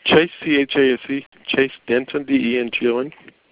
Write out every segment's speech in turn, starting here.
Chase, C-H-A-S-E, Chase Denton, D-E-N-T-O-N,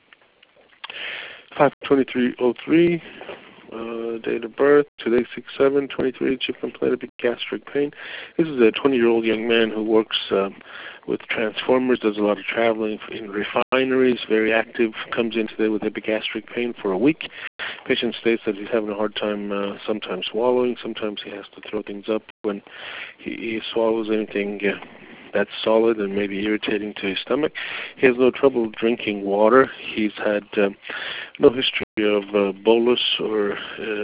52303, date of birth, today 6/7/23, chip complaint of gastric pain. This is a 20-year-old young man who works with transformers, does a lot of traveling in refineries, very active, comes in today with epigastric pain for a week. Patient states that he's having a hard time sometimes swallowing, sometimes he has to throw things up when he swallows anything that's solid and maybe irritating to his stomach. He has no trouble drinking water. He's had no history of bolus or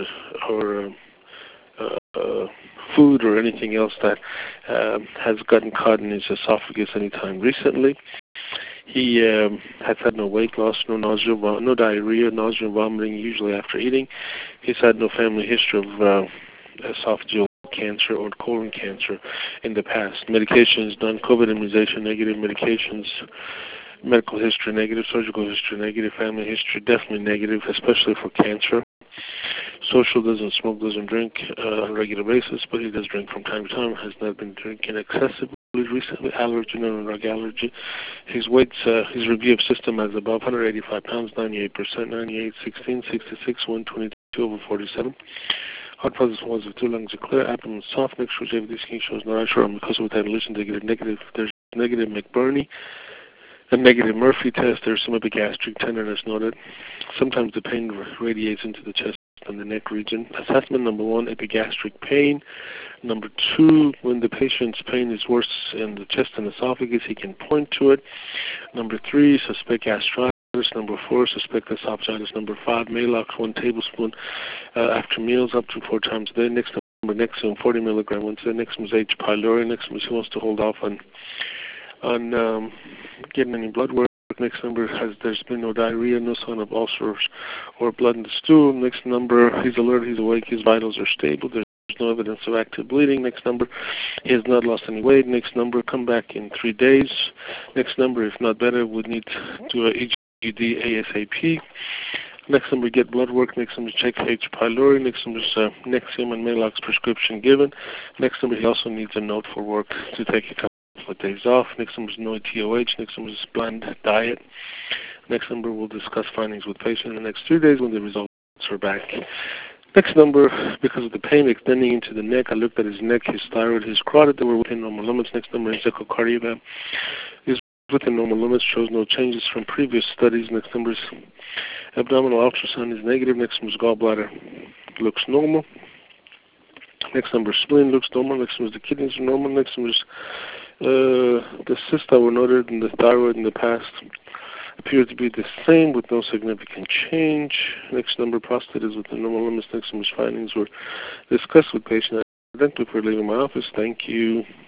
food or anything else that has gotten caught in his esophagus anytime recently. He has had no weight loss, no nausea, no diarrhea, nausea and vomiting, usually after eating. He's had no family history of esophageal cancer or colon cancer in the past. Medications done, COVID immunization negative, medications, medical history negative, surgical history negative, family history definitely negative, especially for cancer. Social, doesn't smoke, doesn't drink on a regular basis, but he does drink from time to time, has not been drinking excessively recently, allergy, no drug allergy. His weights, his review of system as above, 185 pounds, 98%, 98, 16, 66, 122 over 47. Heart positive was of 2 lungs are clear, abdomen soft, mixture of JVD skin shows no pressure on because with adolescent negative. There's negative McBurney, a negative Murphy test. There's some epigastric tenderness noted. Sometimes the pain radiates into the chest and the neck region. Assessment number 1, epigastric pain. Number 2, when the patient's pain is worse in the chest and esophagus, he can point to it. Number 3, suspect gastritis. Number 4, suspect esophagitis. Number 5, Maalox 1 tablespoon after meals up to 4 times a day. Next number, Nexium 40 milligram once a day. Next is H. pylori. Next is he wants to hold off on getting any blood work. Next number has there's been no diarrhea, no sign of ulcers or blood in the stool. Next number, he's alert, he's awake, his vitals are stable. There's no evidence of active bleeding. Next number, he has not lost any weight. Next number, come back in 3 days. Next number, if not better, would need to do a EGD ASAP. Next number, get blood work. Next number, check H. pylori. Next number is Nexium and Maalox prescription given. Next number, he also needs a note for work to take a couple of days off. Next number is no TOH. Next number is bland diet. Next number, we'll discuss findings with patient in the next 2 days when the results are back. Next number, because of the pain extending into the neck, I looked at his neck, his thyroid, his carotid, they were within normal limits. Next number is echocardiogram. Is within normal limits, shows no changes from previous studies. Next number is abdominal ultrasound is negative. Next number is gallbladder, looks normal. Next number is spleen, looks normal. Next number is the kidneys are normal. Next number is the cysts that were noted in the thyroid in the past appear to be the same with no significant change. Next number, prostate is within normal limits. Next number's findings were discussed with patient. Thank you for leaving my office. Thank you.